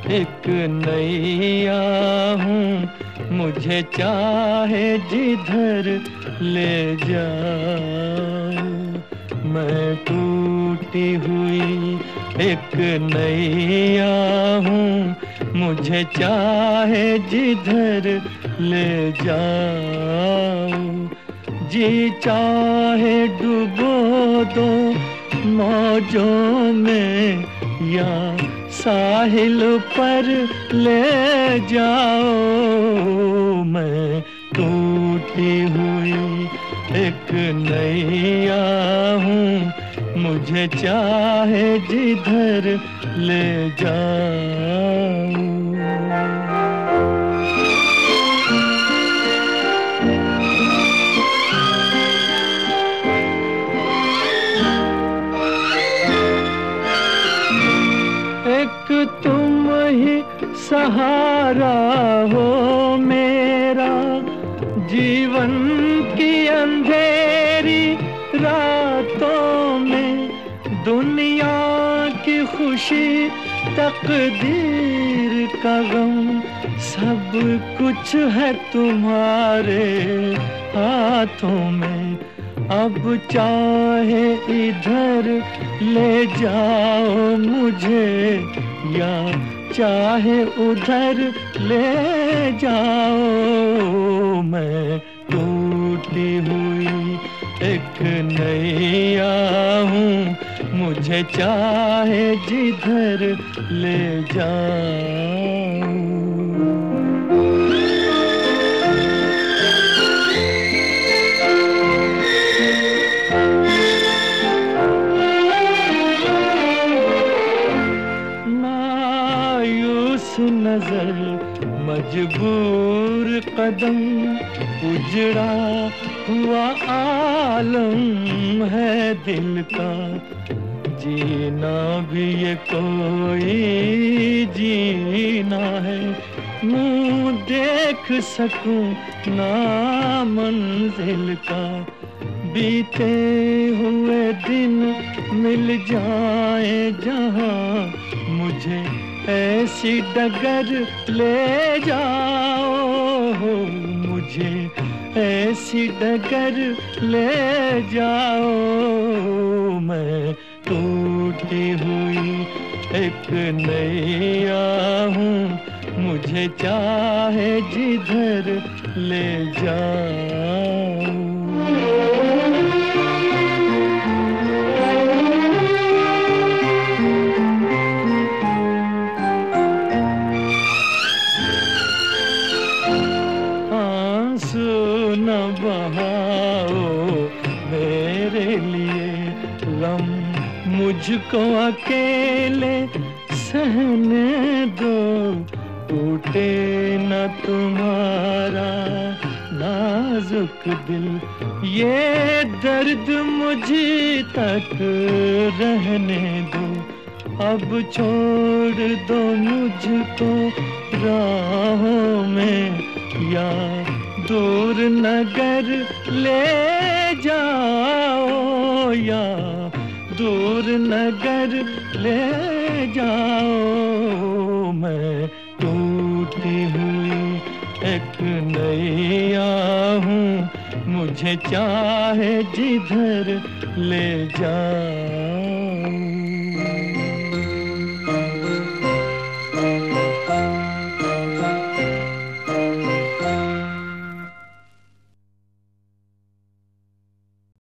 एक नैया हूँ, मुझे चाहे जिधर ले जाओ। मैं टूटी हुई एक नैया हूँ, मुझे चाहे जिधर ले जाओ। जी चाहे डुबो दो मौजों में, या साहिल पर ले जाओ। मैं टूटी हुई एक नैया हूँ, मुझे चाहे जिधर ले जाओ। एक तुम ही सहारा हो मेरा, जीवन की अंधेरी रातों में। दुनिया की खुशी तकदीर का गम, सब कुछ है तुम्हारे हाथों में। अब चाहे इधर ले जाओ मुझे, या चाहे उधर ले जाओ। मैं टूटी हुई एक नैया हूँ, मुझे चाहे जिधर ले जाओ। नजर मजबूर कदम, उजड़ा हुआ आलम है दिल का। जीना भी ये कोई जीना है, मुँह देख सकूं ना मंजिल का। बीते हुए दिन मिल जाए जहाँ, मुझे ऐसी डगर ले जाओ। मुझे ऐसी डगर ले जाओ। मैं टूटी हुई एक नैया हूँ, मुझे चाहे जिधर ले जाओ। न बहाओ मेरे लिए गम, मुझको अकेले सहने दो। टूटे न तुम्हारा नाजुक दिल, ये दर्द मुझे तक रहने दो। अब छोड़ दो मुझको राहों में, या दूर नगर ले जाओ। या दूर नगर ले जाओ। मैं टूटी हुई एक नैया हूँ, मुझे चाहे जिधर ले जाओ।